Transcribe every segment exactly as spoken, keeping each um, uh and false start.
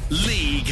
League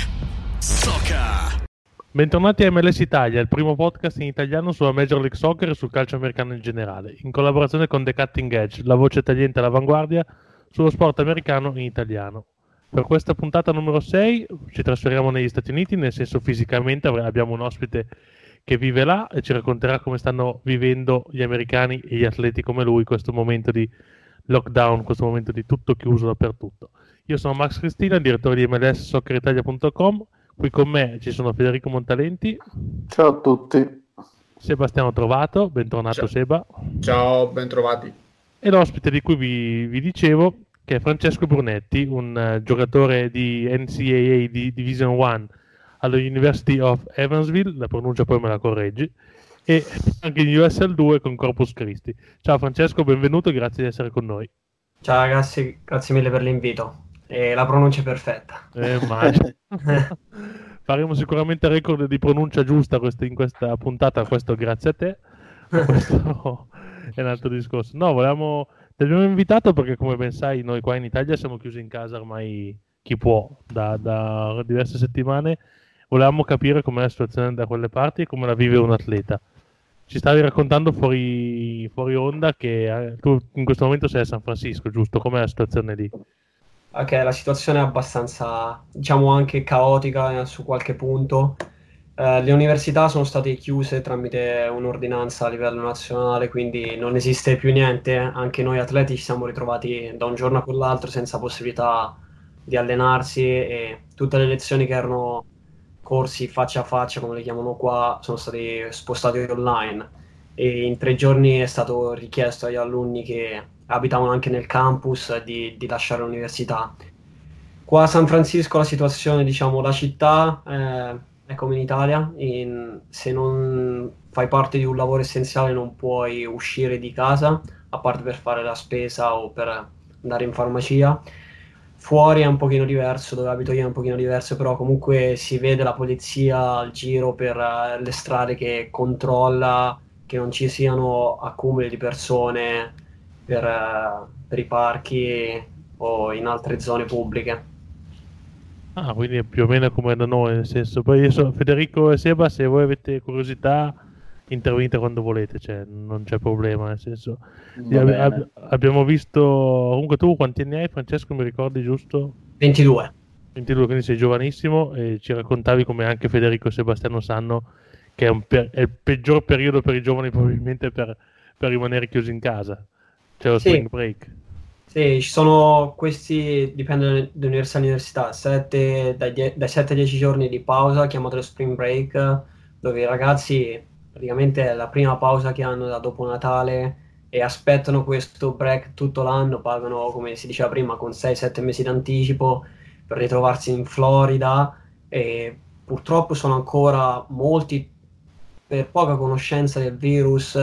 Soccer. Bentornati a M L S Italia, il primo podcast in italiano sulla Major League Soccer e sul calcio americano in generale, in collaborazione con The Cutting Edge, la voce tagliente all'avanguardia sullo sport americano in italiano. Per questa puntata numero sei ci trasferiamo negli Stati Uniti, nel senso fisicamente abbiamo un ospite che vive là e ci racconterà come stanno vivendo gli americani e gli atleti come lui questo momento di lockdown, questo momento di tutto chiuso dappertutto. Io sono Max Cristina, direttore di M L S Soccer Italia punto com. Qui con me ci sono Federico Montalenti. Ciao a tutti. Sebastiano Trovato, bentornato. Ciao. Seba. Ciao, bentrovati. E l'ospite di cui vi, vi dicevo, che è Francesco Brunetti, un uh, giocatore di N C A A di Division uno alla University of Evansville, la pronuncia poi me la correggi, e anche in U S L due con Corpus Christi. Ciao Francesco, benvenuto e grazie di essere con noi. Ciao ragazzi, grazie mille per l'invito. E la pronuncia è perfetta. Eh, immagino. Faremo sicuramente record di pronuncia giusta questa, in questa puntata, questo grazie a te. Questo è un altro discorso. No, volevamo, ti abbiamo invitato perché come ben sai noi qua in Italia siamo chiusi in casa ormai chi può da, da diverse settimane. Volevamo capire com'è la situazione da quelle parti e come la vive un atleta. Ci stavi raccontando fuori, fuori onda che eh, tu in questo momento sei a San Francisco, giusto? Com'è la situazione lì? Ok, la situazione è abbastanza, diciamo, anche caotica su qualche punto. Eh, le università sono state chiuse tramite un'ordinanza a livello nazionale, quindi non esiste più niente. Anche noi atleti ci siamo ritrovati da un giorno a quell'altro senza possibilità di allenarsi e tutte le lezioni che erano corsi faccia a faccia, come le chiamano qua, sono stati spostati online. E in tre giorni è stato richiesto agli alunni che abitavano anche nel campus di, di lasciare l'università. Qua a San Francisco la situazione, diciamo, la città eh, è come in Italia, in, se non fai parte di un lavoro essenziale non puoi uscire di casa, a parte per fare la spesa o per andare in farmacia. Fuori è un pochino diverso, dove abito io è un pochino diverso, però comunque si vede la polizia al giro per uh, le strade che controlla che non ci siano accumuli di persone per, uh, per i parchi o in altre zone pubbliche. Ah, quindi è più o meno come da noi, nel senso, poi io sono Federico e Seba, se voi avete curiosità intervenite quando volete, cioè non c'è problema, nel senso ab- ab- abbiamo visto, comunque tu quanti anni hai Francesco, mi ricordi giusto? ventidue. ventidue, quindi sei giovanissimo e ci raccontavi come anche Federico e Sebastiano sanno che è, un per- è il peggior periodo per i giovani probabilmente per, per rimanere chiusi in casa, cioè lo Sì. spring break. Sì, ci sono questi, dipende da università all'università, sette, dai, die- dai sette ai dieci giorni di pausa, chiamato lo spring break, dove i ragazzi praticamente è la prima pausa che hanno da dopo Natale e aspettano questo break tutto l'anno, pagano, come si diceva prima, con sei sette mesi d'anticipo per ritrovarsi in Florida e purtroppo sono ancora molti, per poca conoscenza del virus,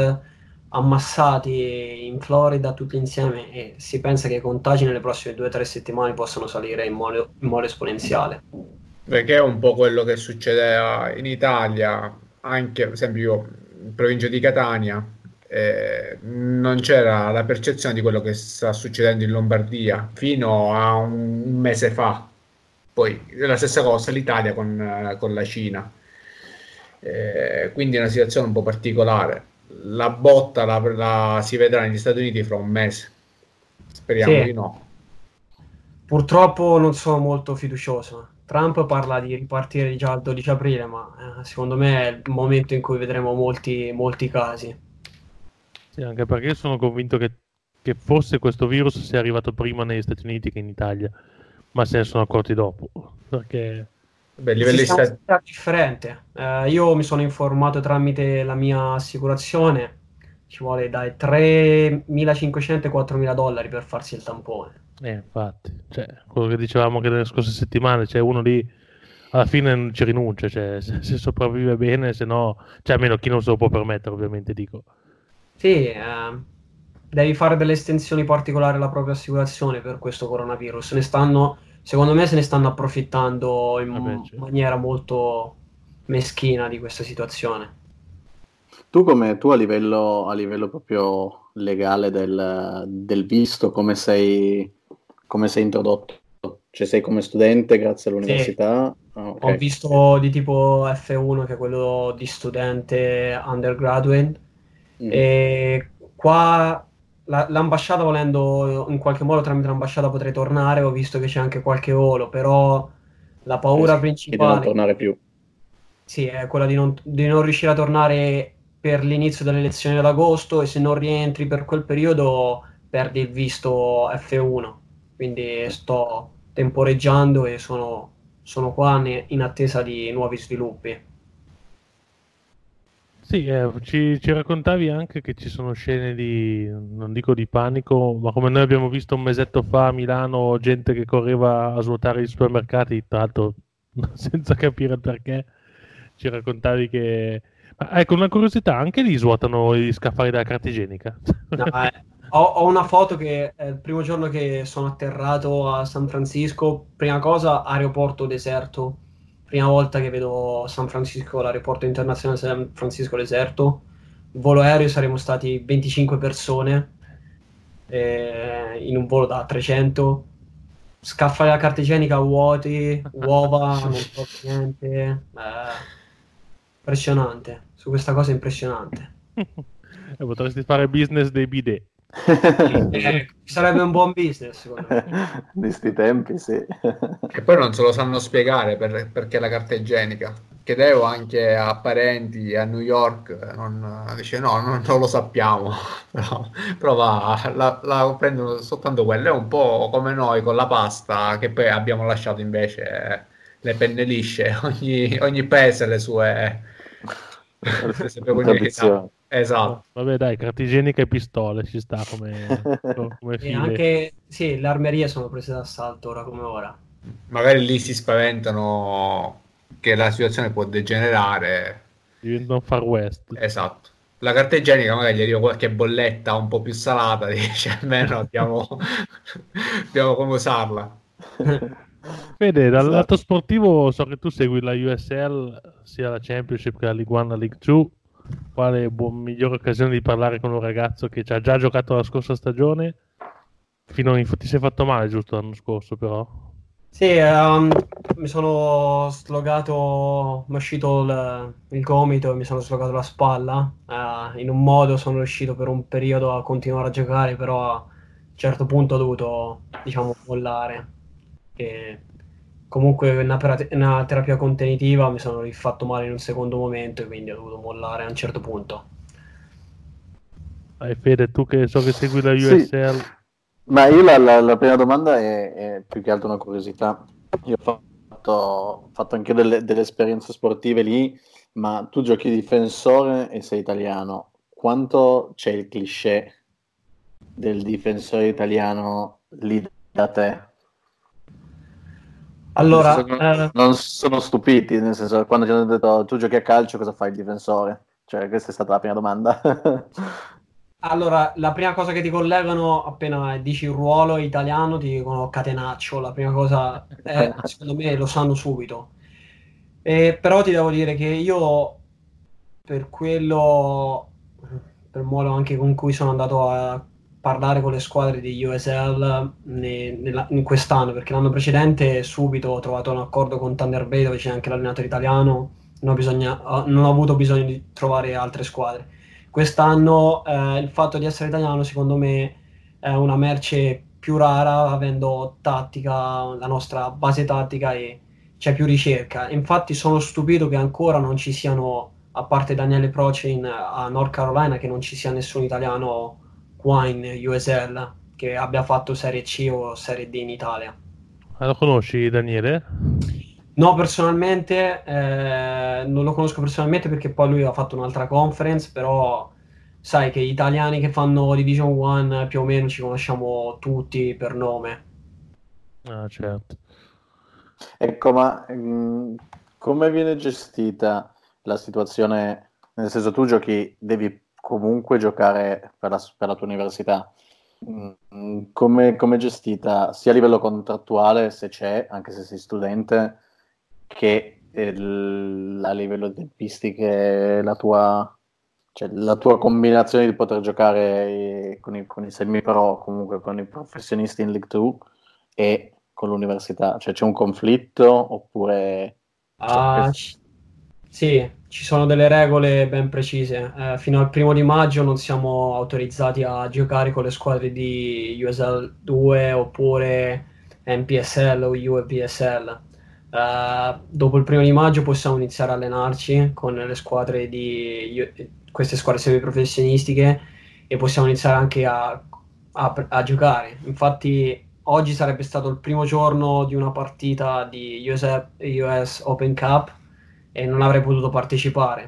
ammassati in Florida tutti insieme e si pensa che i contagi nelle prossime due o tre settimane possano salire in modo, in modo esponenziale. Perché è un po' quello che succede in Italia, anche per esempio io in provincia di Catania, eh, non c'era la percezione di quello che sta succedendo in Lombardia fino a un, un mese fa. Poi la stessa cosa l'Italia con, eh, con la Cina. Eh, quindi è una situazione un po' particolare. La botta la, la si vedrà negli Stati Uniti fra un mese, speriamo Sì. di no. Purtroppo non sono molto fiducioso. Trump parla di ripartire già il dodici aprile, ma eh, secondo me è il momento in cui vedremo molti, molti casi. Sì, anche perché io sono convinto che, che forse questo virus sia arrivato prima negli Stati Uniti che in Italia, ma se ne sono accorti dopo, perché Beh, a Il livello di sistema sta- sanitario è differente. Eh, io mi sono informato tramite la mia assicurazione, ci vuole dai tremilacinquecento ai quattromila dollari per farsi il tampone. Eh, infatti, cioè, quello che dicevamo anche nelle scorse settimane, cioè uno lì alla fine non ci rinuncia, cioè se, se sopravvive bene, se no, cioè almeno chi non se lo può permettere, ovviamente dico. Sì, eh, devi fare delle estensioni particolari alla propria assicurazione per questo coronavirus. Ne stanno, secondo me se ne stanno approfittando in Vabbè, certo. maniera molto meschina di questa situazione. Tu come tu a livello, a livello proprio legale del, del visto, come sei, come sei introdotto? Cioè sei come studente grazie all'università? Sì. Ah, okay. Ho visto di tipo F uno, che è quello di studente undergraduate, Mm. e qua la- l'ambasciata, volendo in qualche modo tramite l'ambasciata potrei tornare, ho visto che c'è anche qualche volo, però la paura Rischi di non principale tornare più. sì, è quella di non, di non riuscire a tornare per l'inizio delle lezioni ad agosto, e se non rientri per quel periodo perdi il visto F uno. Quindi sto temporeggiando e sono, sono qua ne- in attesa di nuovi sviluppi. Sì, eh, ci, ci raccontavi anche che ci sono scene di, non dico di panico, ma come noi abbiamo visto un mesetto fa a Milano, gente che correva a svuotare i supermercati, tra l'altro senza capire il perché. Ci raccontavi che... Ma ecco, una curiosità, anche lì svuotano gli scaffali della carta igienica? No, eh, ho, ho una foto che è il primo giorno che sono atterrato a San Francisco. Prima cosa, aeroporto deserto. Prima volta che vedo San Francisco, l'aeroporto internazionale San Francisco deserto. Volo aereo, saremmo stati venticinque persone eh, in un volo da trecento. Scaffali della carta igienica vuoti, uova, non trovo niente. Eh, impressionante. Su questa cosa è impressionante. E potresti fare business dei bidet. Eh, sarebbe un buon business, secondo me. Di sti tempi, sì. Che poi non se lo sanno spiegare per- perché la carta igienica. Chiedevo anche a parenti a New York, non, dice no, non, non lo sappiamo, però, però va, la, la prendono soltanto quella, è un po' come noi con la pasta, che poi abbiamo lasciato invece le penne lisce, ogni, ogni paese ha le sue, le sue peculiarità. Tradizione. Esatto. Vabbè, dai, carta igienica e pistole ci sta come, come E file. anche, sì, le armerie sono prese d'assalto ora come ora. Magari lì si spaventano che la situazione può degenerare. Diventa un Far West. Esatto. La carta igienica magari gli arriva qualche bolletta un po' più salata, dice almeno abbiamo, abbiamo come usarla. Fede, dal Esatto. lato sportivo so che tu segui la U S L, sia la Championship che la League One, la League Two. Quale buon, migliore occasione di parlare con un ragazzo che ci ha già giocato la scorsa stagione? Fino in, ti sei fatto male giusto l'anno scorso, però? Sì, ehm, mi sono slogato, mi è uscito il, il gomito e mi sono slogato la spalla. Eh, in un modo sono riuscito per un periodo a continuare a giocare, però a un certo punto ho dovuto, diciamo, mollare. E comunque una, pera- una terapia contenitiva, mi sono rifatto male in un secondo momento e quindi ho dovuto mollare a un certo punto. Dai, Fede, tu che so che segui la Sì. U S L. Ma io la, la- la prima domanda è, è più che altro una curiosità. Io ho fatto, ho fatto anche delle, delle esperienze sportive lì, ma tu giochi difensore e sei italiano. Quanto c'è il cliché del difensore italiano lì da te? Allora, Nel senso che non, eh, non sono stupiti, nel senso quando ci hanno detto tu giochi a calcio, cosa fai il difensore? Cioè, questa è stata la prima domanda. Allora, la prima cosa che ti collegano appena dici il ruolo italiano, ti dicono catenaccio. La prima cosa, è, secondo me, lo sanno subito. E, però ti devo dire che io, per quello, per il modo anche con cui sono andato a parlare con le squadre di U S L ne- nella- in quest'anno, perché l'anno precedente subito ho trovato un accordo con Thunder Bay dove c'è anche l'allenatore italiano, non ho, bisogna- non ho avuto bisogno di trovare altre squadre. Quest'anno eh, il fatto di essere italiano secondo me è una merce più rara, avendo tattica, la nostra base tattica, e c'è più ricerca. Infatti sono stupito che ancora non ci siano, a parte Daniele Proce in- a North Carolina, che non ci sia nessun italiano qua in U S L che abbia fatto Serie C o Serie D in Italia. Ah, lo conosci, Daniele? No, personalmente, eh, non lo conosco personalmente perché poi lui ha fatto un'altra conference, però sai che gli italiani che fanno Division uno più o meno ci conosciamo tutti per nome. Ah, certo. Ecco, ma mh, come viene gestita la situazione? Nel senso, tu giochi, devi comunque giocare per la, per la tua università. Mm, Come, come è gestita sia a livello contrattuale, se c'è, anche se sei studente, che il- a livello di tempistiche, la tua, cioè, la tua combinazione di poter giocare eh, con i, con i semi-pro, comunque con i professionisti in League due e con l'università? Cioè c'è un conflitto oppure... Ah, c- sì, ci sono delle regole ben precise. Eh, fino al primo di maggio non siamo autorizzati a giocare con le squadre di U S L due oppure N P S L o U E P S L. Eh, dopo il primo di maggio possiamo iniziare a allenarci con le squadre di queste squadre semiprofessionistiche e possiamo iniziare anche a, a- a giocare. Infatti, oggi sarebbe stato il primo giorno di una partita di U S, U S Open Cup e non avrei potuto partecipare.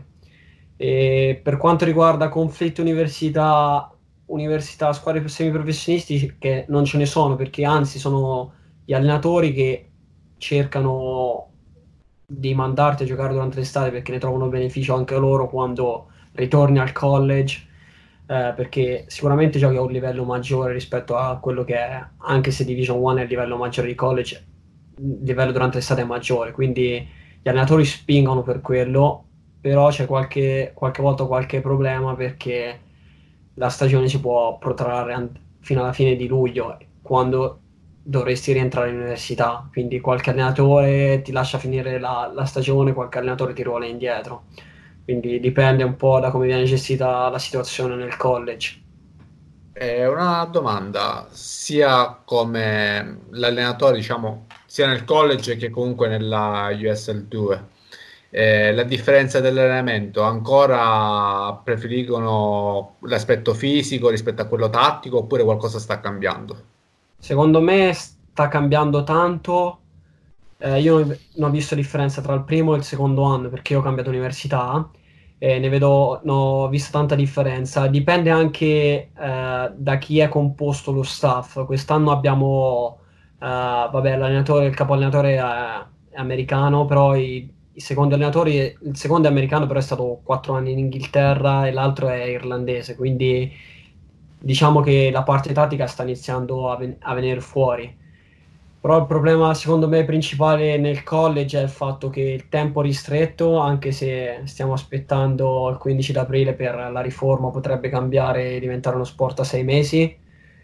E per quanto riguarda conflitti università, università, squadre semiprofessionistiche, che non ce ne sono, perché anzi sono gli allenatori che cercano di mandarti a giocare durante l'estate perché ne trovano beneficio anche loro quando ritorni al college, eh, perché sicuramente giochi a un livello maggiore rispetto a quello che è, anche se Division uno è il livello maggiore di college, il livello durante l'estate è maggiore, quindi gli allenatori spingono per quello, però c'è qualche, qualche volta qualche problema perché la stagione si può protrarre an- fino alla fine di luglio, quando dovresti rientrare in università, quindi qualche allenatore ti lascia finire la, la stagione, qualche allenatore ti ruola indietro, quindi dipende un po' da come viene gestita la situazione nel college. È una domanda, sia come l'allenatore, diciamo, sia nel college che comunque nella U S L due. Eh, la differenza dell'allenamento, ancora preferiscono l'aspetto fisico rispetto a quello tattico oppure qualcosa sta cambiando? Secondo me sta cambiando tanto. Eh, io non non ho visto differenza tra il primo e il secondo anno perché io ho cambiato università e ne vedo, ne ho visto tanta differenza. Dipende anche eh, da chi è composto lo staff. Quest'anno abbiamo, eh, vabbè, l'allenatore, il capo allenatore è, è americano, però i, i secondi allenatori, il secondo è americano, però è stato quattro anni in Inghilterra e l'altro è irlandese, quindi diciamo che la parte tattica sta iniziando a, ven- a venire fuori. Però il problema, secondo me, principale nel college è il fatto che il tempo ristretto, anche se stiamo aspettando il quindici d'aprile per la riforma, potrebbe cambiare e diventare uno sport a sei mesi.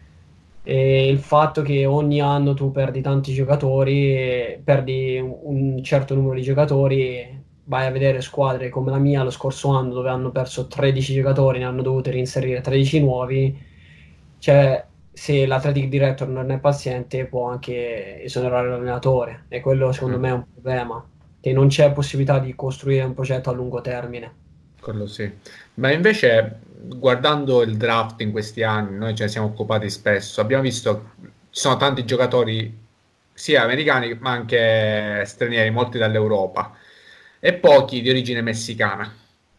E il fatto che ogni anno tu perdi tanti giocatori, e perdi un un certo numero di giocatori, vai a vedere squadre come la mia lo scorso anno dove hanno perso tredici giocatori, ne hanno dovuti reinserire tredici nuovi, cioè se l'athletic director non è paziente può anche esonerare l'allenatore e quello secondo me è un problema, che non c'è possibilità di costruire un progetto a lungo termine. Quello sì. Ma invece, guardando il draft in questi anni, noi ce ne siamo occupati spesso, abbiamo visto ci sono tanti giocatori, sia americani ma anche stranieri, molti dall'Europa, e pochi di origine messicana.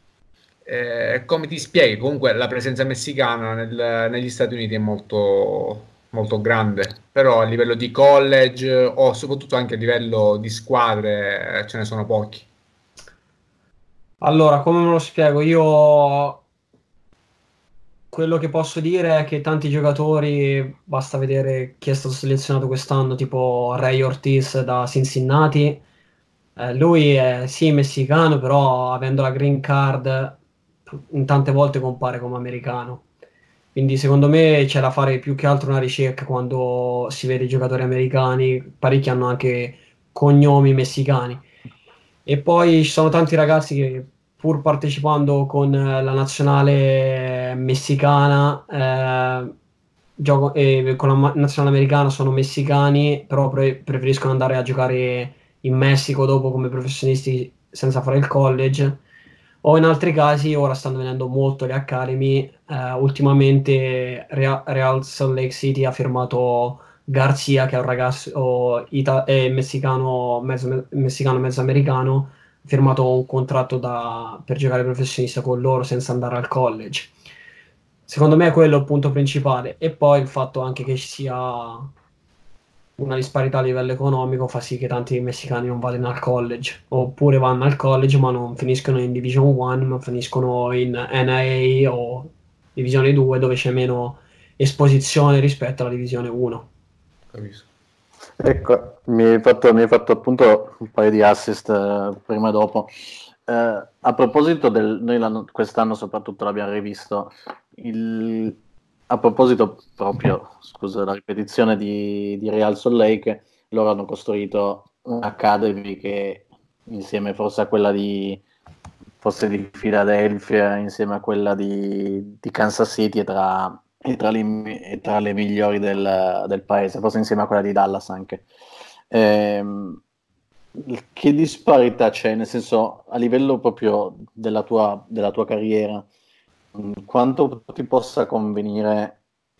Eh, come ti spieghi? Comunque la presenza messicana nel- negli Stati Uniti è molto, molto grande, però a livello di college o soprattutto anche a livello di squadre eh, ce ne sono pochi. Allora, come me lo spiego? Io quello che posso dire è che tanti giocatori, basta vedere chi è stato selezionato quest'anno, tipo Ray Ortiz da Cincinnati. Eh, lui è sì messicano, però avendo la green card in tante volte compare come americano. Quindi secondo me c'è da fare più che altro una ricerca quando si vede i giocatori americani, parecchi hanno anche cognomi messicani. E poi ci sono tanti ragazzi che pur partecipando con eh, la nazionale messicana, eh, gioco- eh, con la ma- nazionale americana sono messicani, però pre- preferiscono andare a giocare in Messico dopo come professionisti senza fare il college. O in altri casi, ora stanno venendo molto le academy. Eh, ultimamente Real, Real Salt Lake City ha firmato Garcia, che è un ragazzo ita- eh, messicano, mezzo, messicano, mezzo americano, ha firmato un contratto da- per giocare professionista con loro senza andare al college. Secondo me è quello il punto principale. E poi il fatto anche che ci sia una disparità a livello economico fa sì che tanti messicani non vadano al college, oppure vanno al college ma non finiscono in Division uno, ma finiscono in N A A o Divisione due dove c'è meno esposizione rispetto alla Divisione uno. Capisco. Ecco, mi hai fatto, mi hai fatto appunto un paio di assist eh, prima e dopo. Eh, a proposito del, noi l'anno- quest'anno soprattutto l'abbiamo rivisto, il- a proposito proprio, scusa la ripetizione di, di Real Salt Lake, loro hanno costruito un'academy che insieme forse a quella di forse di Philadelphia, insieme a quella di, di Kansas City è tra, è tra, le, è tra le migliori del, del paese, forse insieme a quella di Dallas anche. Ehm, che disparità c'è, nel senso, a livello proprio della tua, della tua carriera, quanto ti possa convenire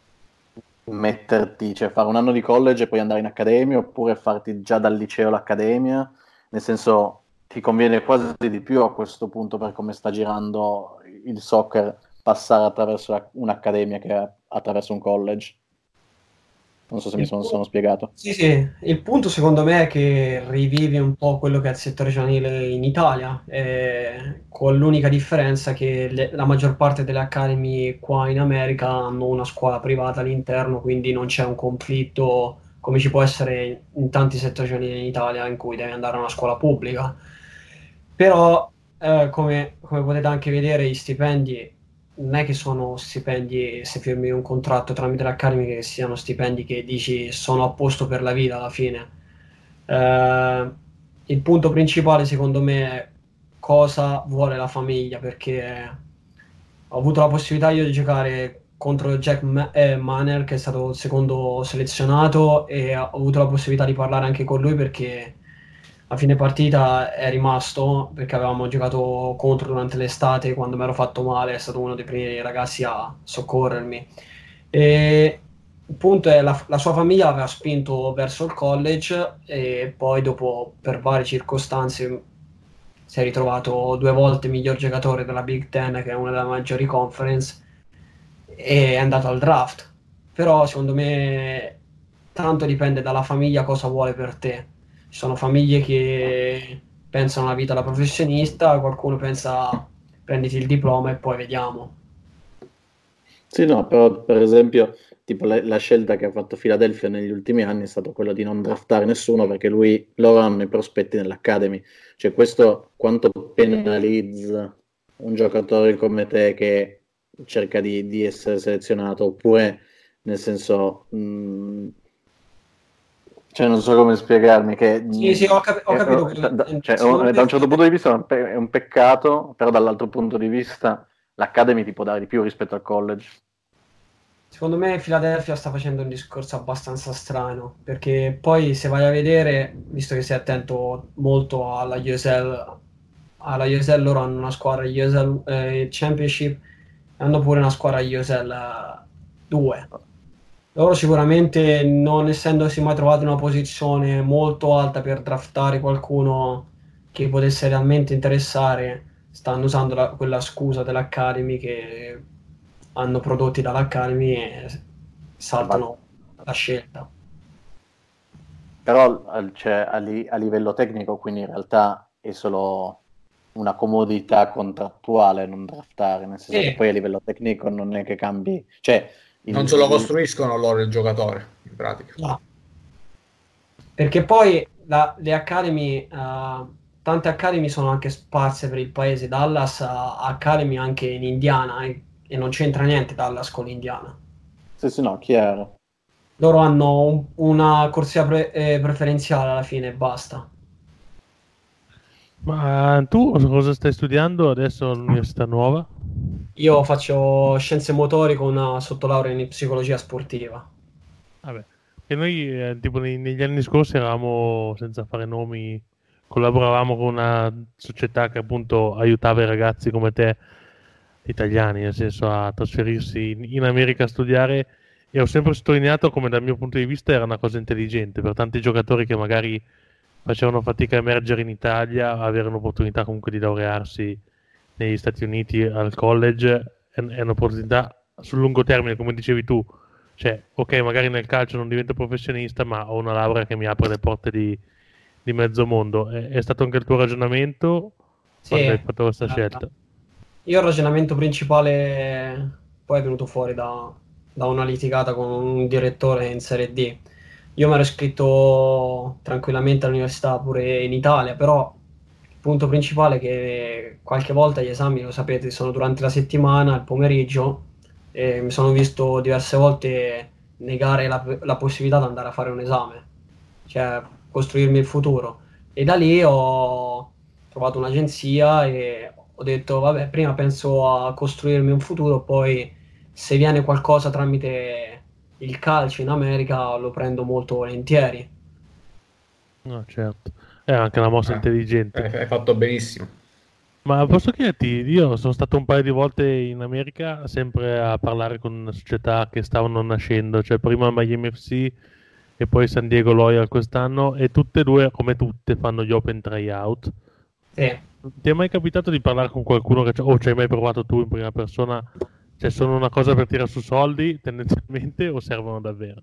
metterti, cioè fare un anno di college e poi andare in accademia, oppure farti già dal liceo l'accademia, nel senso, ti conviene quasi di più a questo punto, per come sta girando il soccer, passare attraverso un'accademia che attraverso un college? Non so se mi sono, sono spiegato. Sì, sì, il punto secondo me è che rivivi un po' quello che è il settore giovanile in Italia, eh, con l'unica differenza che le, la maggior parte delle academy qua in America hanno una scuola privata all'interno, quindi non c'è un conflitto come ci può essere in tanti settori giovanili in Italia in cui devi andare a una scuola pubblica. Però, eh, come, come potete anche vedere, gli stipendi non è che sono stipendi, se firmi un contratto tramite l'Academy, che siano stipendi che dici sono a posto per la vita alla fine. Eh, il punto principale secondo me è cosa vuole la famiglia, perché ho avuto la possibilità io di giocare contro Jack Ma- eh, Manner, che è stato il secondo selezionato, e ho avuto la possibilità di parlare anche con lui perché a fine partita è rimasto, perché avevamo giocato contro durante l'estate quando mi ero fatto male, è stato uno dei primi ragazzi a soccorrermi. E il punto è la, la sua famiglia aveva spinto verso il college e poi dopo, per varie circostanze, si è ritrovato due volte miglior giocatore della Big Ten, che è una delle maggiori conference, e è andato al draft. Però secondo me tanto dipende dalla famiglia cosa vuole per te. Ci sono famiglie che pensano alla vita da professionista, qualcuno pensa prenditi il diploma e poi vediamo. Sì, no, però per esempio tipo la, la scelta che ha fatto Philadelphia negli ultimi anni è stato quello di non draftare nessuno, perché lui, loro hanno i prospetti nell'Academy. Cioè questo quanto penalizza un giocatore come te che cerca di, di essere selezionato, oppure nel senso... Mh, cioè non so come spiegarmi, che Sì, sì, ho, cap- ho capito. eh, da, cioè, un, da un certo punto di vista è un, pe- è un peccato, però dall'altro punto di vista l'Academy ti può dare di più rispetto al college. Secondo me Philadelphia sta facendo un discorso abbastanza strano, perché poi se vai a vedere, visto che sei attento molto alla U S L, alla U S L loro hanno una squadra U S L eh, Championship, hanno pure una squadra U S L due. Loro sicuramente, non essendosi mai trovati in una posizione molto alta per draftare qualcuno che potesse realmente interessare, stanno usando la, quella scusa dell'Academy che hanno prodotti dall'Academy e saltano la scelta. Però cioè, a, li, a livello tecnico, quindi in realtà è solo una comodità contrattuale non draftare, nel senso Sì. che poi a livello tecnico non è che cambi, cioè il, non se lo costruiscono loro il giocatore in pratica. No. Perché poi la, le Academy, uh, tante Academy sono anche sparse per il paese. Dallas ha Academy anche in Indiana e, e non c'entra niente Dallas con l'Indiana. Sì, sì, no, chiaro. Loro hanno un, una corsia pre, eh, preferenziale alla fine e basta. Ma tu cosa stai studiando adesso all'università nuova? Io faccio scienze motori con una sottolaurea in psicologia sportiva. Vabbè, e noi eh, tipo nei- negli anni scorsi eravamo, senza fare nomi, collaboravamo con una società che appunto aiutava i ragazzi come te, italiani, nel senso a trasferirsi in, in America a studiare, e ho sempre sottolineato come dal mio punto di vista era una cosa intelligente per tanti giocatori che magari facevano fatica a emergere in Italia, avere un'opportunità comunque di laurearsi negli Stati Uniti al college è, è un'opportunità sul lungo termine, come dicevi tu. Cioè, ok, magari nel calcio non divento professionista, ma ho una laurea che mi apre le porte di, di mezzo mondo. È, è stato anche il tuo ragionamento Sì, quando hai fatto questa guarda. scelta? Io il ragionamento principale poi è venuto fuori da, da una litigata con un direttore in Serie D. Io mi ero iscritto tranquillamente all'università pure in Italia, però il punto principale è che qualche volta gli esami, lo sapete, sono durante la settimana, il pomeriggio, e mi sono visto diverse volte negare la, la possibilità di andare a fare un esame. cioè costruirmi il futuro. E da lì ho trovato un'agenzia e ho detto, vabbè, prima penso a costruirmi un futuro, poi se viene qualcosa tramite il calcio in America lo prendo molto volentieri. No, certo. È anche una mossa Eh, intelligente. hai, hai fatto benissimo. Ma posso chiederti, io sono stato un paio di volte in America, sempre a parlare con società che stavano nascendo, cioè prima Miami F C e poi San Diego Loyal quest'anno, e tutte e due, come tutte, fanno gli open tryout. Sì. Ti è mai capitato di parlare con qualcuno che, o ci hai mai provato tu in prima persona? Cioè, sono una cosa per tirare su soldi tendenzialmente o servono davvero?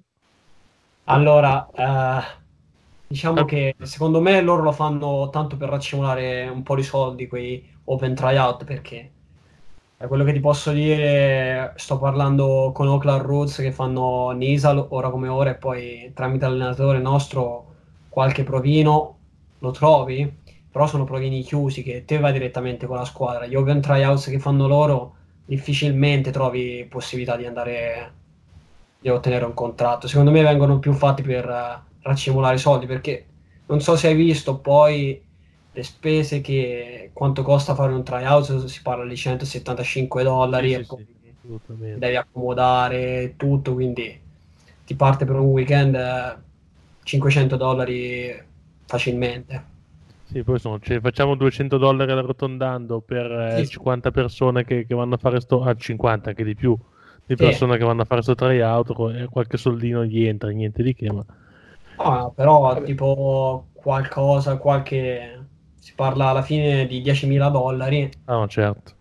Allora, eh, diciamo Ah, che secondo me loro lo fanno tanto per raccimolare un po' di soldi, quei open tryout, perché è quello che ti posso dire. Sto parlando con Oakland Roots che fanno Nisal ora come ora, e poi tramite l'allenatore nostro qualche provino lo trovi, però sono provini chiusi che te vai direttamente con la squadra. Gli open tryouts che fanno loro difficilmente trovi possibilità di andare di ottenere un contratto. Secondo me vengono più fatti per uh, raccimolare soldi, perché non so se hai visto poi le spese, che quanto costa fare un tryout, si parla di centosettantacinque dollari sì, e sì, poi sì, assolutamente. devi accomodare tutto, quindi ti parte per un weekend eh, cinquecento dollari facilmente. Sì, poi sono, cioè, facciamo duecento dollari arrotondando per eh, Sì, cinquanta persone che, che vanno a fare sto, ah, cinquanta anche di più, di sì. persone che vanno a fare sto tryout, co- e qualche soldino gli entra, niente di che, ma Ah, però Vabbè, tipo qualcosa, qualche, si parla alla fine di diecimila dollari. ah, no, certo.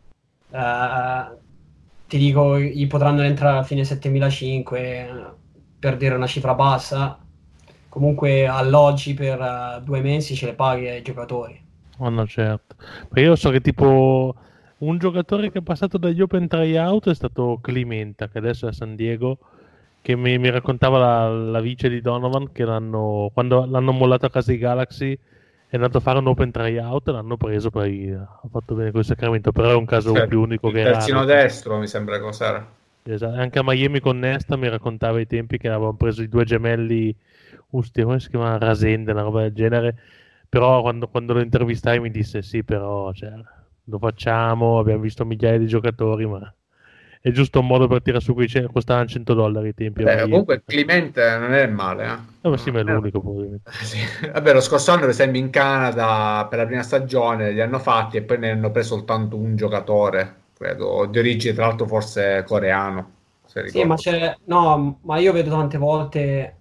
Eh, ti dico, gli potranno entrare alla fine settemilacinquecento, per dire una cifra bassa. Comunque alloggi per eh, due mesi ce le paghi ai giocatori. Oh, no, certo. Perché io so che tipo un giocatore che è passato dagli open tryout è stato Climenta, che adesso è a San Diego, che mi, mi raccontava la, la vice di Donovan che l'hanno, quando l'hanno mollato a casa di Galaxy è andato a fare un open tryout e l'hanno preso, poi ha fatto bene col Sacramento, però è un caso cioè, più unico il che raro. terzino destro mi sembra cos'era. Esatto. Anche a Miami con Nesta mi raccontava ai tempi che avevano preso i due gemelli, Usti, come si chiama? Rasende, una roba del genere. Però quando, quando lo intervistai mi disse sì, però cioè, lo facciamo, abbiamo visto migliaia di giocatori, ma è giusto un modo per tirare su quei cento, costavano cento dollari ai tempi a Beh, Miami. comunque Clemente non è male, eh. Eh, ma sì, Non ma è è- l'unico probabilmente. Sì. Vabbè, lo scorso anno, per esempio, in Canada per la prima stagione li hanno fatti e poi ne hanno preso soltanto un giocatore, credo, di origine tra l'altro forse coreano, se Sì, ma ricordo. c'è, no, ma io vedo tante volte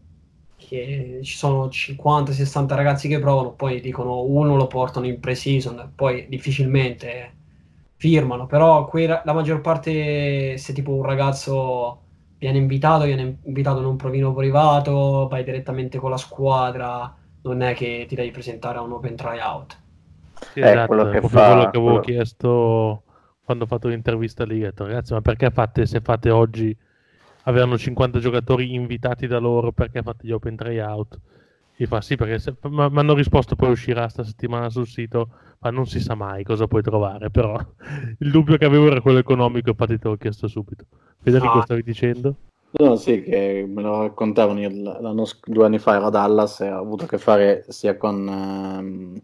che ci sono cinquanta sessanta ragazzi che provano, poi dicono uno lo portano in pre-season, poi difficilmente firmano, però qui ra- la maggior parte, se tipo un ragazzo viene invitato, viene invitato in un provino privato, vai direttamente con la squadra, non è che ti devi presentare a un open tryout. Sì, È quello esatto, è che proprio quello fa, che avevo quello- chiesto quando ho fatto l'intervista lì. Ho detto, ragazzi, ma perché fate, se fate oggi, avevano cinquanta giocatori invitati da loro, perché fate gli open tryout? E fa sì, perché se, ma mi hanno risposto, poi uscirà sta settimana sul sito, ma non si sa mai cosa puoi trovare, però il dubbio che avevo era quello economico, infatti te l'ho chiesto subito. Federico, Ah, stavi dicendo? No, sì, che me lo raccontavano io l- l'anno sc- due anni fa ero a Dallas e ho avuto a che fare sia con, ehm,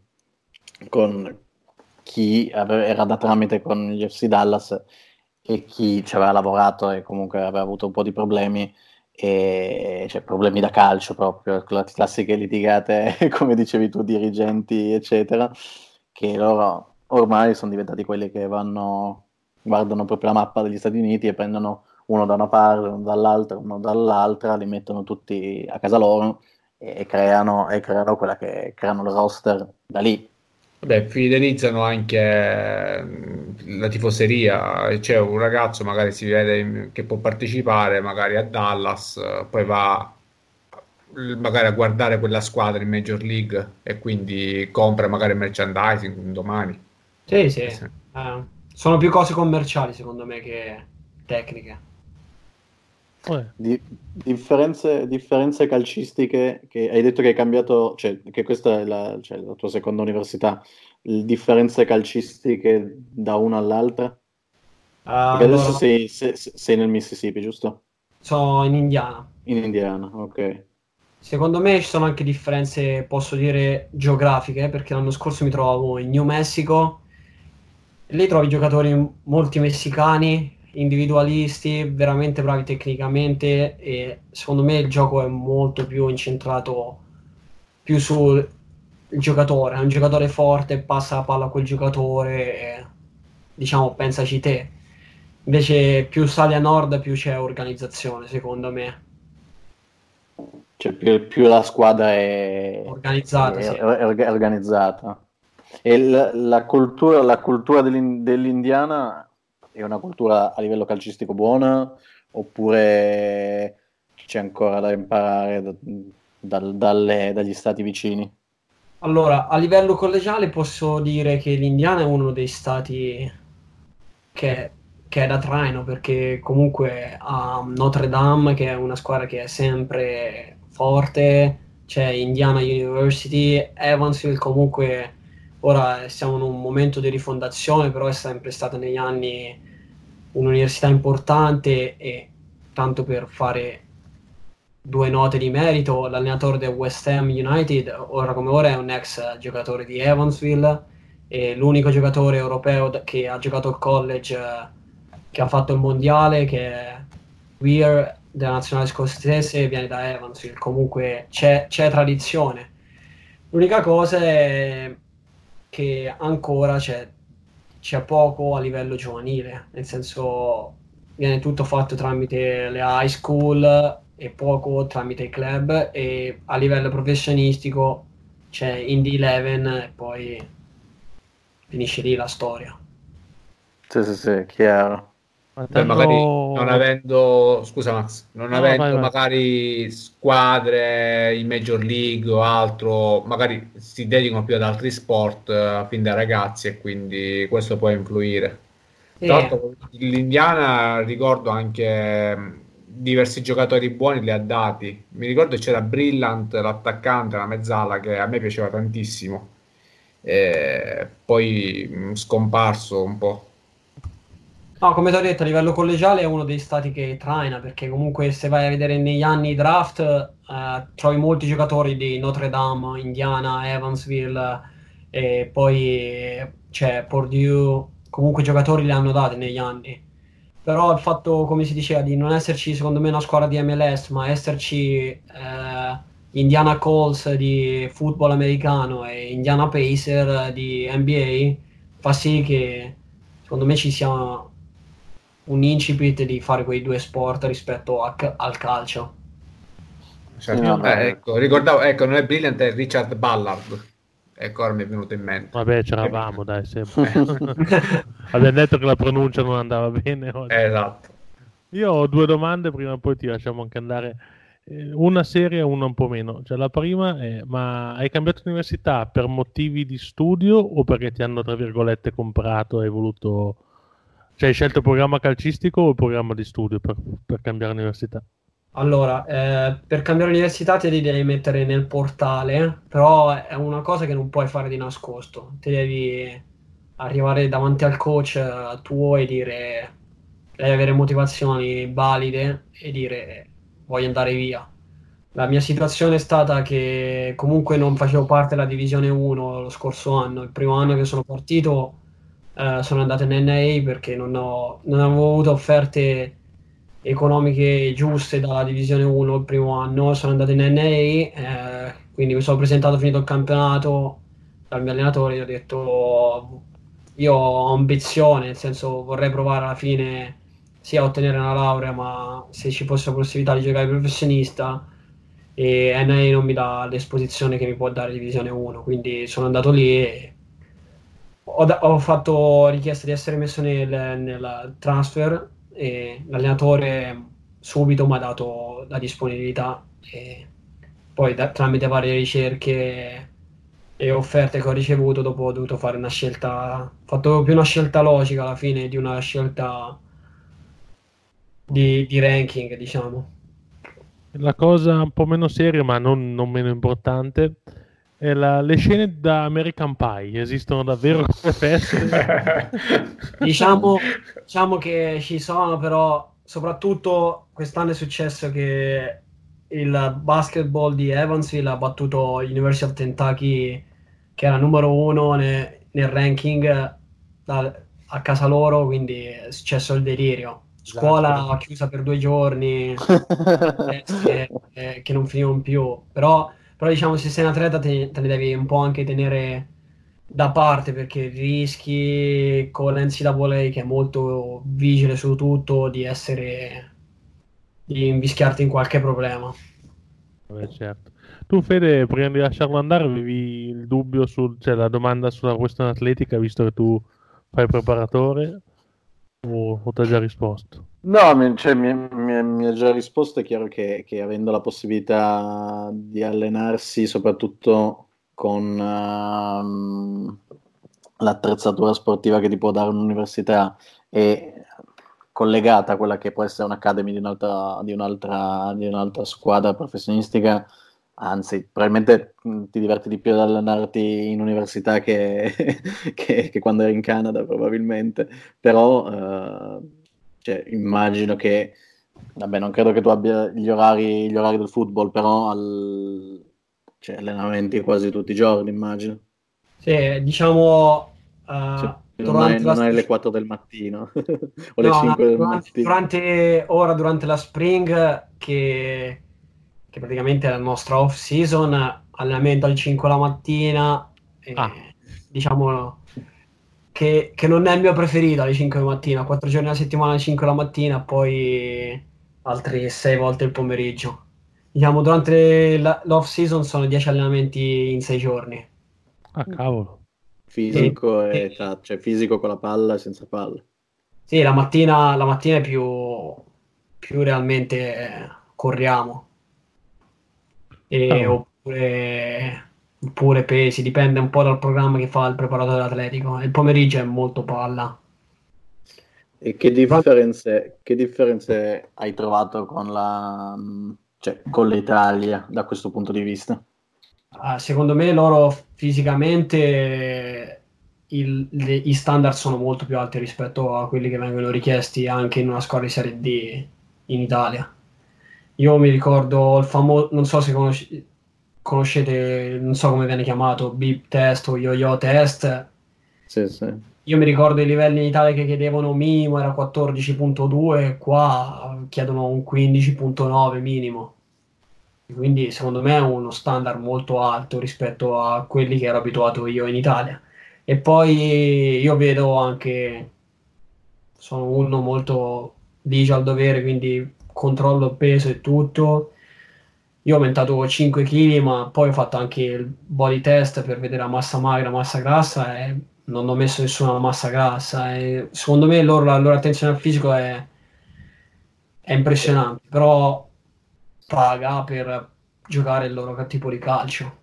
con chi ave- era da tramite con gli F C Dallas e chi ci aveva lavorato e comunque aveva avuto un po' di problemi, e, cioè problemi da calcio proprio, cla- classiche litigate, come dicevi tu, dirigenti, eccetera, che loro ormai sono diventati quelli che vanno, guardano proprio la mappa degli Stati Uniti e prendono uno da una parte, uno dall'altra, uno dall'altra, li mettono tutti a casa loro e creano, e creano quella che creano il roster da lì. Vabbè, fidelizzano anche mm, la tifoseria. C'è un ragazzo magari si vede in- che può partecipare magari a Dallas, eh, poi va eh, magari a guardare quella squadra in Major League e quindi compra magari merchandising un domani. sì, sì. Eh sì. Eh, sono più cose commerciali secondo me che tecniche. Eh, Di- differenze, differenze calcistiche che hai detto che hai cambiato, cioè che questa è la, cioè, la tua seconda università, l- differenze calcistiche da una all'altra? Perché adesso Allora, sei, se- se- sei nel Mississippi, giusto? sono in Indiana. In Indiana, ok. Secondo me ci sono anche differenze, posso dire, geografiche, perché l'anno scorso mi trovavo in New Mexico, e lì trovi giocatori molti messicani, individualisti, veramente bravi tecnicamente, e secondo me il gioco è molto più incentrato più sul giocatore, è un giocatore forte, passa la palla a quel giocatore, e, diciamo, pensaci te. Invece più sali a nord più c'è organizzazione, secondo me. Cioè, più, più la squadra è Organizzata, è, sì. è, è organizzata. E la, la cultura, la cultura dell'in- dell'Indiana è una cultura a livello calcistico buona, oppure c'è ancora da imparare da- dal- dalle- dagli stati vicini? Allora, a livello collegiale posso dire che l'Indiana è uno dei stati che, che è da traino, perché comunque ha Notre Dame, che è una squadra che è sempre forte, c'è Indiana University, Evansville comunque ora siamo in un momento di rifondazione, però è sempre stata negli anni un'università importante. E tanto per fare due note di merito, l'allenatore del West Ham United ora come ora è un ex giocatore di Evansville, e l'unico giocatore europeo d- che ha giocato al college, eh, che ha fatto il mondiale, che è Weir della nazionale scozzese, viene da Evansville. Comunque c'è, c'è tradizione. L'unica cosa è che ancora c'è, c'è poco a livello giovanile, nel senso viene tutto fatto tramite le high school e poco tramite i club, e a livello professionistico c'è Indy Eleven e poi finisce lì la storia. Sì, sì, sì, chiaro. Ma Beh, magari non t'hanno- avendo, scusa Max, non No, avendo vai, vai. magari squadre in Major League o altro, magari si dedicano più ad altri sport eh, fin da ragazzi, e quindi questo può influire. E Tra l'altro l'Indiana ricordo anche mh, diversi giocatori buoni li ha dati. Mi ricordo c'era Brillant, l'attaccante, la mezzala, che a me piaceva tantissimo. E poi mh, scomparso un po'. no, come ti ho detto, a livello collegiale è uno dei stati che traina, perché comunque se vai a vedere negli anni i draft, eh, trovi molti giocatori di Notre Dame, Indiana, Evansville, e poi c'è Purdue, comunque i giocatori li hanno dati negli anni. Però il fatto, come si diceva, di non esserci, secondo me, una squadra di M L S, ma esserci eh, Indiana Colts di football americano e Indiana Pacer di N B A, fa sì che secondo me ci sia un incipit di fare quei due sport rispetto a ca- al calcio. Cioè, Sì, no, no, eh, ecco, ricordavo, ecco, non è Brilliant, è Richard Ballard. Ecco, ora mi è venuto in mente. Vabbè, c'eravamo, dai, sempre. Abbiamo detto che la pronuncia non andava bene oggi. Eh, esatto. Io ho due domande, prima poi ti lasciamo anche andare. Eh, Una seria e una un po' meno. Cioè, la prima è, ma hai cambiato università per motivi di studio o perché ti hanno, tra virgolette, comprato e hai voluto... Cioè, hai scelto il programma calcistico o il programma di studio per, per cambiare università? Allora, eh, per cambiare università ti devi mettere nel portale, però è una cosa che non puoi fare di nascosto. Ti devi arrivare davanti al coach eh, tuo e dire, devi avere motivazioni valide e dire voglio andare via. La mia situazione è stata che comunque non facevo parte della Divisione uno lo scorso anno. Il primo anno che sono partito eh, sono andato in N A perché non ho- non avevo avuto offerte economiche giuste dalla Divisione uno il primo anno. Sono andato in N A, eh, quindi mi sono presentato, finito il campionato, dal mio allenatore gli ho detto io ho ambizione, nel senso vorrei provare alla fine sia a ottenere una laurea, ma se ci fosse la possibilità di giocare professionista, e N A non mi dà l'esposizione che mi può dare Divisione uno, quindi sono andato lì e ho, da- ho fatto richiesta di essere messo nel, nel transfer, e l'allenatore subito mi ha dato la disponibilità, e poi da- tramite varie ricerche e offerte che ho ricevuto dopo ho dovuto fare una scelta, ho fatto più una scelta logica alla fine di una scelta di, di ranking, diciamo. La cosa un po' meno seria, ma non, non meno importante, è la- le scene da American Pie. Esistono davvero queste feste? Diciamo, diciamo che ci sono, però soprattutto quest'anno è successo che il basketball di Evansville ha battuto University of Kentucky, che era numero uno ne, nel ranking da, a casa loro, quindi è successo il delirio. Scuola Esatto. chiusa per due giorni, che, eh, che non finivano più. Però, però diciamo, se sei un atleta te, te ne devi un po' anche tenere da parte, perché rischi con l'N C A A, che è molto vigile su tutto, di essere di invischiarti in qualche problema. Vabbè, certo. Tu, Fede, prima di lasciarlo andare, avevi il dubbio sul, cioè la domanda sulla questione atletica, visto che tu fai preparatore, o, o ti ha già risposto? No, mi, cioè, mi, mi- mi ha già risposto. È chiaro che, che avendo la possibilità di allenarsi soprattutto con ehm, l'attrezzatura sportiva che ti può dare un'università e collegata a quella che può essere un'academy di un'altra, di un'altra, di un'altra squadra professionistica, anzi, probabilmente mh, ti diverti di più ad allenarti in università che, che- che quando eri in Canada, probabilmente. Però eh, cioè, immagino che, vabbè, non credo che tu abbia gli orari, gli orari del football, però al, cioè, allenamenti quasi tutti i giorni, immagino. Sì, diciamo, Cioè, eh, non hai, durante la non hai le stagione. quattro del mattino o le No, no, cinque del durante, mattino. durante- ora durante la spring, che, che praticamente è la nostra off season, allenamento alle cinque la mattina, e, Ah. diciamo che, che non è il mio preferito alle cinque la mattina, quattro giorni alla settimana alle cinque la mattina, poi altri sei volte il pomeriggio. Diciamo, durante la- l'off season sono dieci allenamenti in sei giorni. Ah, cavolo. Fisico Sì, e ta- cioè fisico con la palla e senza palla. sì, la mattina, la mattina è più, più realmente eh, corriamo. E, Cavolo. oppure, oppure pesi, dipende un po' dal programma che fa il preparatore atletico. Il pomeriggio è molto palla. E che differenze, che differenze hai trovato con la, mh, cioè, con l'Italia da questo punto di vista? Ah, secondo me loro fisicamente il- le- i standard sono molto più alti rispetto a quelli che vengono richiesti anche in una squadra di Serie D in Italia. Io mi ricordo il famoso, non so se conosci- conoscete, non so come viene chiamato, beep test o yo-yo test. Sì, sì. Io mi ricordo i livelli in Italia che chiedevano minimo era quattordici virgola due, qua chiedono un quindici virgola nove minimo. Quindi secondo me è uno standard molto alto rispetto a quelli che ero abituato io in Italia. E poi io vedo anche, sono uno molto licio al dovere, quindi controllo il peso e tutto. Io ho aumentato cinque chili, ma poi ho fatto anche il body test per vedere la massa magra, la massa grassa, e non ho messo nessuna massa grassa. E secondo me loro, la loro attenzione al fisico è, è impressionante, però paga per giocare il loro tipo di calcio.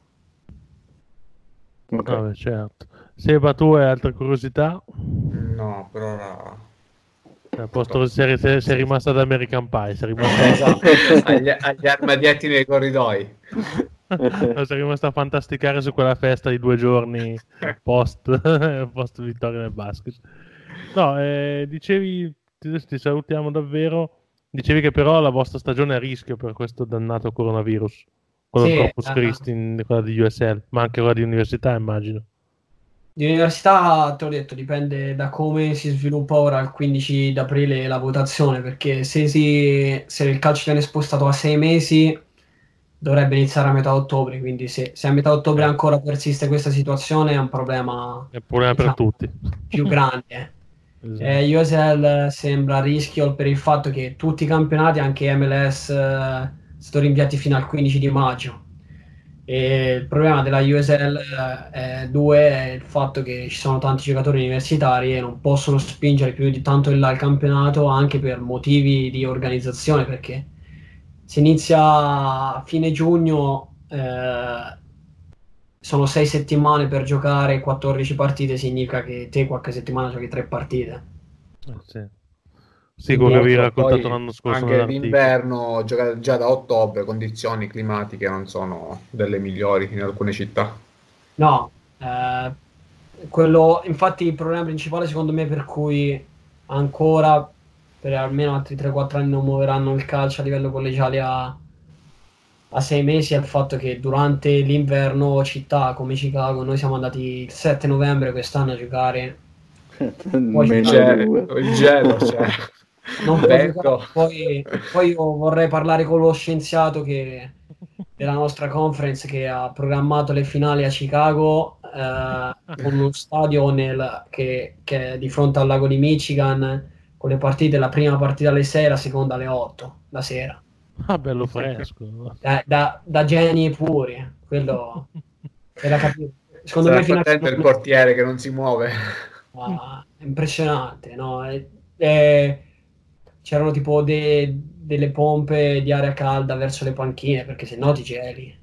Ok. Vabbè, certo. Seba, tu hai altre curiosità? No, per ora... A posto che sei, sei, sei rimasta ad American Pie, sei rimasta, Esatto, agli, agli armadietti nei corridoi. no, sei rimasta a fantasticare su quella festa di due giorni post, post vittoria nel basket. No, eh, dicevi, ti, ti salutiamo davvero. Dicevi che però la vostra stagione è a rischio per questo dannato coronavirus. Quello Sì, del eh, Corpus Christi, in- quella di U S L, ma anche quella di università, immagino. di università, te l'ho detto, dipende da come si sviluppa ora il quindici d'aprile la votazione, perché se, si, se il calcio viene spostato a sei mesi dovrebbe iniziare a metà ottobre, quindi se, se a metà ottobre Eh. ancora persiste questa situazione è un problema, È un problema per diciamo, tutti. più grande. Esatto. Eh, U S L sembra a rischio per il fatto che tutti i campionati, anche M L S, eh, sono rinviati fino al quindici di maggio. E il problema della U S L eh, è due, è il fatto che ci sono tanti giocatori universitari e non possono spingere più di tanto in là il campionato, anche per motivi di organizzazione, perché se inizia a fine giugno, eh, sono sei settimane per giocare quattordici partite, significa che te qualche settimana giochi tre partite. Eh, sì. Sì, Tra quello che vi l'altro raccontato poi l'anno scorso anche nell'articolo. d'inverno, gioca- già da ottobre, condizioni climatiche non sono delle migliori in alcune città. No, eh, quello, infatti il problema principale secondo me per cui ancora per almeno altri tre quattro anni non muoveranno il calcio a livello collegiale a, a sei mesi è il fatto che durante l'inverno città come Chicago, noi siamo andati il sette novembre quest'anno a giocare. Meno il gelo, due. il gelo cioè. Non può Vento. giocare. Poi, poi io vorrei parlare con lo scienziato che, della nostra conference che ha programmato le finali a Chicago eh, con uno stadio nel, che, che è di fronte al lago di Michigan, con le partite, la prima partita alle sei, la seconda alle otto la sera. Ah, bello fresco. Da, da, da geni puri, quello era capito. Secondo Sarà me fino a contento il portiere che non si muove. Ah, è impressionante, no? E- e c'erano tipo de- delle pompe di aria calda verso le panchine perché se no ti geli.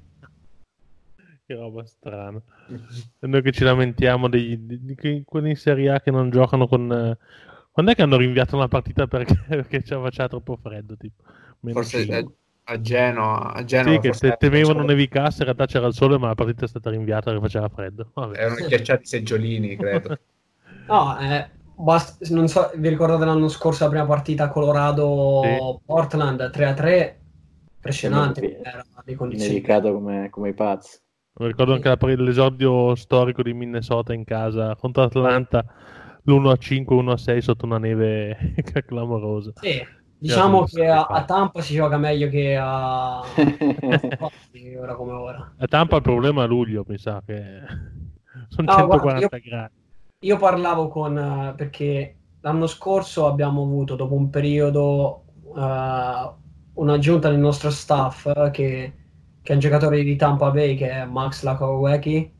Che roba strana. E noi che ci lamentiamo degli, di, di- di quelli in Serie A che non giocano con... eh, Quando è che hanno rinviato una partita perché, perché faceva troppo freddo? Tipo, meno Forse cinque. a, a Genova, a Genova Sì, che forse te- temevano facevano- nevicasse, in realtà c'era il sole, ma la partita è stata rinviata perché faceva freddo. Vabbè. erano ghiacciati i seggiolini, credo. No, eh, basta- non so, vi ricordate l'anno scorso la prima partita Colorado-Portland tre a tre? Impressionante, Sì. era le condizioni. Nevicato come, come i pazzi. Mi ricordo anche la- l'esordio storico di Minnesota in casa contro Atlanta, l'uno a cinque, uno a sei sotto una neve clamorosa. Sì, diciamo Sì, che a, sì. a Tampa si gioca meglio che a ora come ora. A Tampa il problema è luglio, mi sa che sono No, centoquaranta guarda, gradi. Io parlavo con eh, perché l'anno scorso abbiamo avuto dopo un periodo eh, un'aggiunta nel nostro staff eh, che, che è un giocatore di Tampa Bay che è Max Lakowecki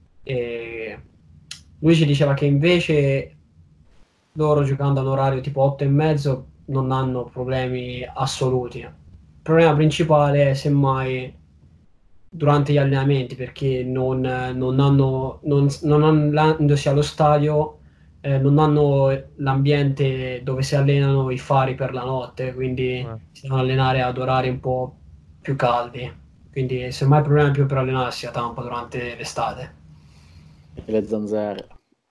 e lui ci diceva che invece loro giocando ad orario tipo otto e mezzo non hanno problemi assoluti. Il problema principale è semmai durante gli allenamenti perché non, non hanno, non, non andandosi allo stadio eh, non hanno l'ambiente dove si allenano i fari per la notte, quindi Eh. si devono allenare ad orari un po' più caldi, quindi semmai il problema è più per allenarsi a Tampa durante l'estate. Le zanzare.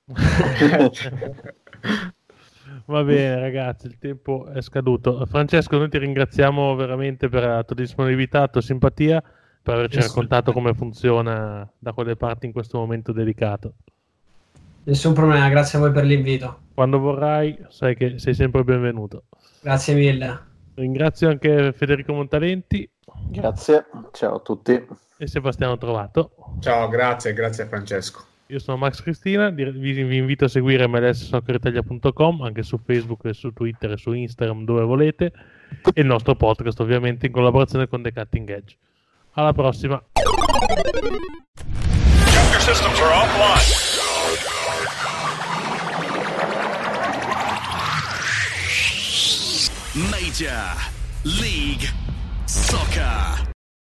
Va bene ragazzi, il tempo è scaduto. Francesco, noi ti ringraziamo veramente per la tua disponibilità, la tua simpatia, per averci Nessun- raccontato come funziona da quelle parti in questo momento delicato. Nessun problema, grazie a voi per l'invito. Quando vorrai, sai che sei sempre benvenuto. Grazie mille. Ringrazio anche Federico Montalenti Grazie, ciao a tutti. e Sebastiano Trovato. Ciao, grazie, grazie a Francesco. Io sono Max Cristina, vi, vi invito a seguire m l s soccer italia punto com anche su Facebook, e su Twitter e su Instagram dove volete, e il nostro podcast ovviamente in collaborazione con The Cutting Edge. Alla prossima! Your systems are offline. Major League Soccer.